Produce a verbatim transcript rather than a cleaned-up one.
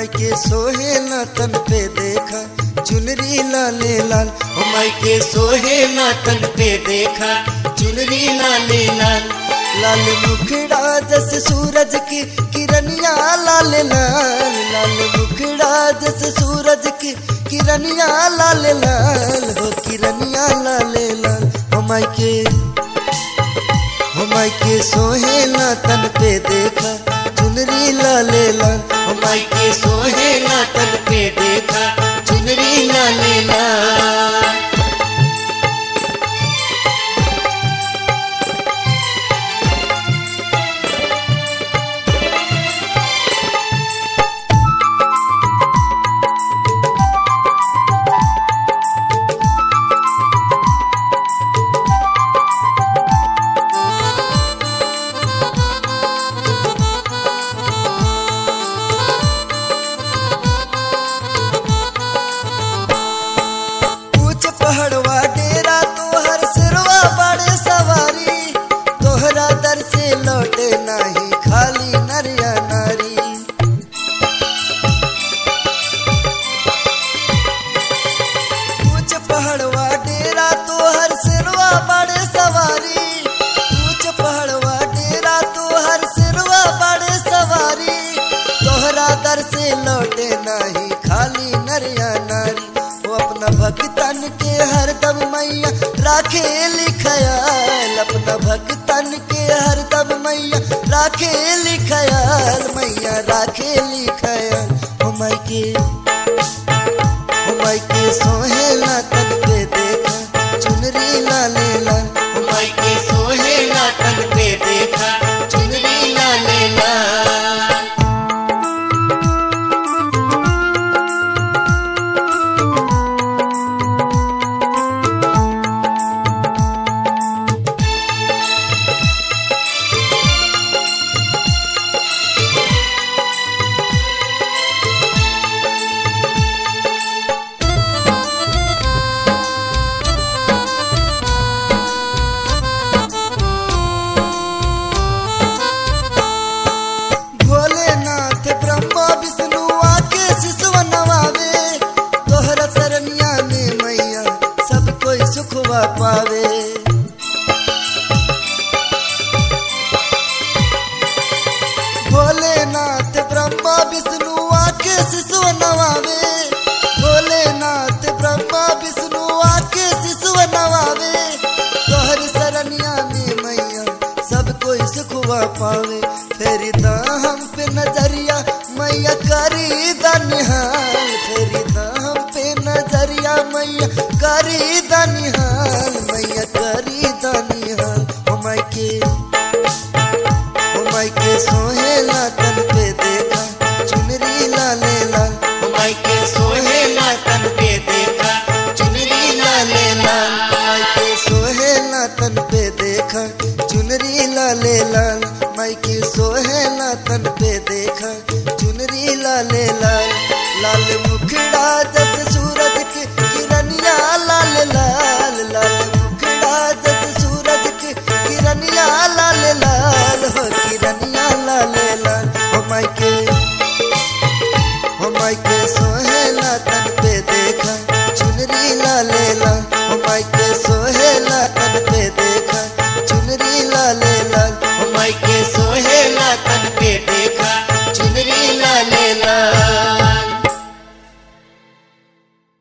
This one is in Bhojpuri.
माई के सोहे ना तन पे देखा चुनरी लाले लाल। ओ माई के सोहे ना तन पे देखा चुनरी लाले लाल। लाल मुखड़ा जस सूरज की किरनिया लाल लाल। लाल मुखड़ा जस सूरज की किरनिया लाल लाल। हो किरनिया लाल लाल। हो माई के हो माई के सोहे ना तन पे देखा चुनरी लाले लाल। ओ माई के सोहे ना तन पे देखा चुनरी लाले लाल। पहाड़वा डेरा तोहर सिरवा बड़े सवारी। तोहरा दर से लौटे नहीं खाली नरिया नारी। ऊंच पहाड़वा डेरा तोहर सिरवा बड़े सवारी। ऊंच पहाड़वा डेरा तोहर सिरवा बड़े सवारी। तोहरा दर से लौटे नहीं खाली नरिया नारी। वो अपना भक्तन के हरदम मैया राखे लिखयाल। अपना भक्तन के हरदम मैया राखे लिखयाल। मैया राखे लिखयाल। हो माई के हो माई के सोहे ना तन पे देखा चुनरी लाले लाल। ओ माई के सोहे ना तन पे देखा चुनरी लाले लाल। भोलेनाथ ब्रह्मा विष्णु आके शिशुआ नवावे। तोहरा सरनिया में मैया सब कोई सुखवा पावे। भोलेनाथ ब्रह्मा विष्णु आके शिशुआ नवावे। भोलेनाथ ब्रह्मा विष्णु आके शिशुआ नवावे। तोहर सरनिया में मैया सब कोई सुखवा पावे। फेरी दा हम पे नजरिया मैया करी दा निहाल। फेरी दा हम पे नजरिया मैया करी दा निहाल। मैया करी दा निहाल। हो माई के हो माई के सोहे ना तन पे देखा चुनरी लाले लाल। ओ माई के सोहे ना तन पे देखा चुनरी लाले लाल। माई के सोहे ना तन पे देखा चुनरी लाले लाल। माई के सोहे ना तन पे देखा चुनरी लाले लाल। लाल मुखड़ा जस सूरज की किरनिया लाल लाल। लाल मुखड़ा जस सूरज की किरनिया लाल लाल। हो किरनिया लाल लाल। हो माई के हो माई के सो